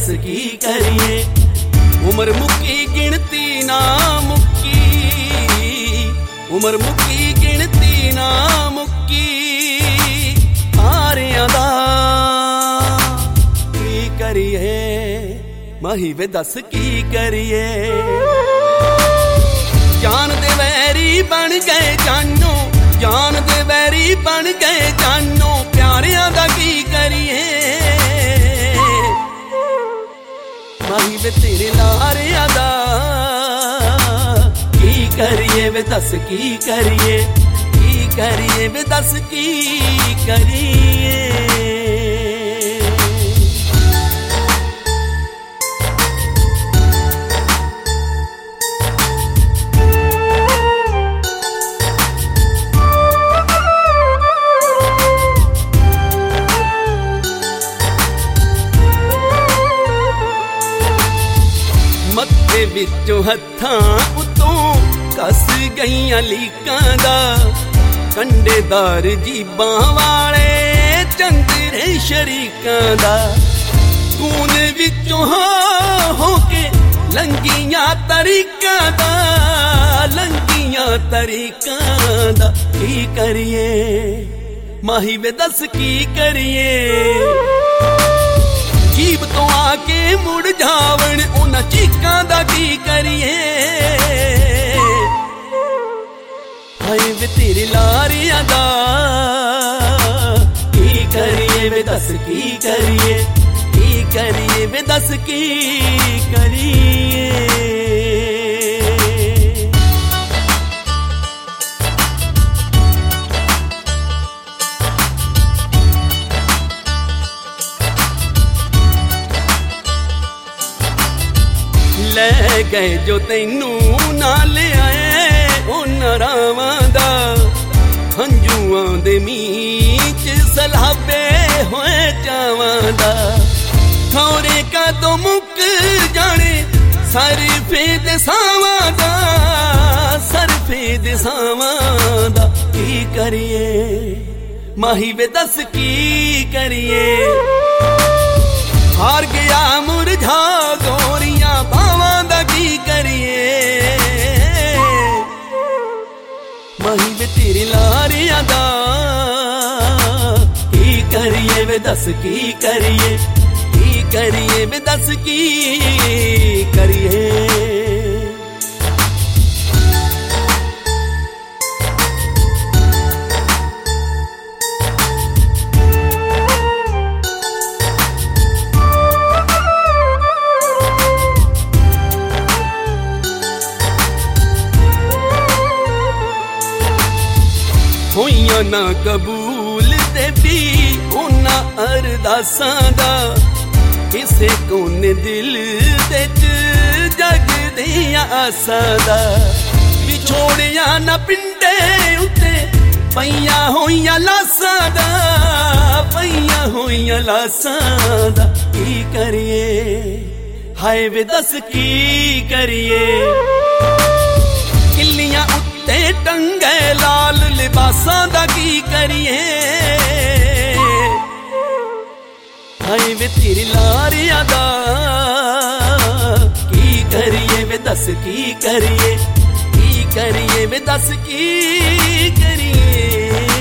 दस की करिए। उमर मुक्की गिनती ना मुक्की, उमर मुक्की गिनती ना मुक्की आरियां दा की करिए। माही वे दस की करिए। जान दे वैरी बन गए जानो, जान दे वैरी बन गए जानो, प्यारियां दा की करिए। माही वे तेरे लारियां दा की करिए वे दस की करिए, की करिए वे दस की करिए। मत्थे विचों हत्थां उतों कस गईयां लीकां दा, कंडेदार जीबां वाले चंदरे शरीकां दा। कून विचों हो के लंघियां तरीकां दा, लंघियां तरीकां दा की करिए। माही वे दस की करिए। जीब तो आके मुड़ जावण उन्हां चीकां दा की करिए। हाय वे तेरे लारियां दा की करिए वे दस की करिए, की करिए वे दस की करिए। ਲੈ ਗਏ ਜੋ ਤੈਨੂੰ ਨਾਲ ਆਏ ਉਹਨਾਂ ਰਾਵਾਂ ਦਾ, ਹੰਝੂਆਂ ਦੇ ਮੀਂਹ ਚ ਸਲਾਬੇ ਹੋਏ ਚਾਵਾਂ ਦਾ। ਖੌਰੇ ਕਦੋਂ ਮੁੱਕ ਜਾਣੇ ਸਰਫੇ ਦੇ ਸਾਵਾਂ ਦਾ, ਸਰਫੇ ਦੇ ਸਾਵਾਂ ਦਾ ਕੀ ਕਰੀਏ। ਮਾਹੀ ਵੇ ਦਸ ਕੀ ਕਰੀਏ। हार गया मुरझा गोरियां बावां दा की करिए। माही वे तेरे लारियां दा की करिए वे दस की करिए, की करिए वे दस की करिए। होइयां ना कबूल ते भी उन्हां अरदासां दा, किसे कोने दिल दे च जगदियां आसां दा। विछोड़िया ना पिंडे उत्ते पईयां होइयां लासां दा, पईयां होइयां लासां दा की करिए। हाय वे दस की करिए। किल्लियां ते टंगे लाल लिबासां दा की करिए। हाय वे तेरी लारियां दा की करिए वे दस की करिए, की करिए वे दस की करिए।